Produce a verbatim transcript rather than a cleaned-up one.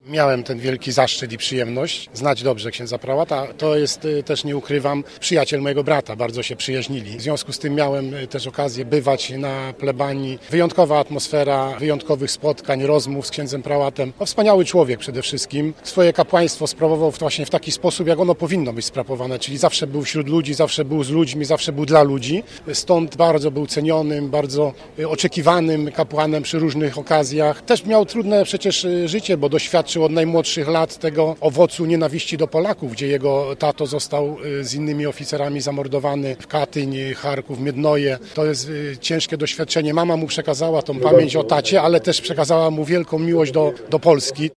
Miałem ten wielki zaszczyt i przyjemność znać dobrze księdza prałata. To jest, też nie ukrywam, przyjaciel mojego brata, bardzo się przyjaźnili. W związku z tym miałem też okazję bywać na plebanii. Wyjątkowa atmosfera, wyjątkowych spotkań, rozmów z księdzem prałatem. No, wspaniały człowiek przede wszystkim. Swoje kapłaństwo sprawował właśnie w taki sposób, jak ono powinno być sprawowane, czyli zawsze był wśród ludzi, zawsze był z ludźmi, zawsze był dla ludzi. Stąd bardzo był cenionym, bardzo oczekiwanym kapłanem przy różnych okazjach. Też miał trudne przecież życie, bo doświadczył od najmłodszych lat tego owocu nienawiści do Polaków, gdzie jego tato został z innymi oficerami zamordowany w Katyń, Charków, Miednoje. To jest ciężkie doświadczenie. Mama mu przekazała tą pamięć o tacie, ale też przekazała mu wielką miłość do, do Polski.